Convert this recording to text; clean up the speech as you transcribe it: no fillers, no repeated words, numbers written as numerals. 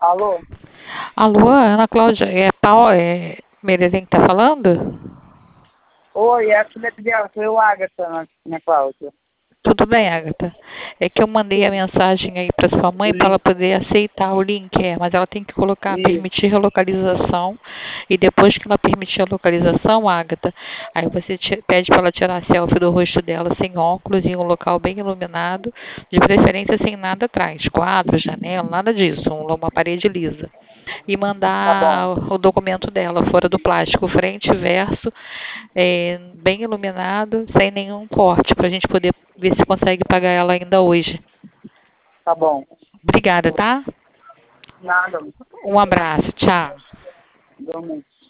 Alô? Alô, Ana Cláudia, é Merezen que tá falando? Oi, é a filha dela, sou eu, Agatha, Ana Cláudia. Tudo bem, Agatha? É que eu mandei a Sim, mensagem aí para sua o mãe para ela link. poder aceitar o link, mas ela tem que colocar, Isso, permitir a localização, e depois que ela permitir a localização, Agatha, aí você pede para ela tirar a selfie do rosto dela sem óculos, em um local bem iluminado, de preferência sem nada atrás, quadro, janela, nada disso, uma parede lisa. E tá bom, mandar o documento dela fora do plástico, frente e verso, bem iluminado, sem nenhum corte, para a gente poder ver se consegue pagar ela ainda hoje. tá bom. Obrigada, tá? Nada, Um abraço, tchau. realmente.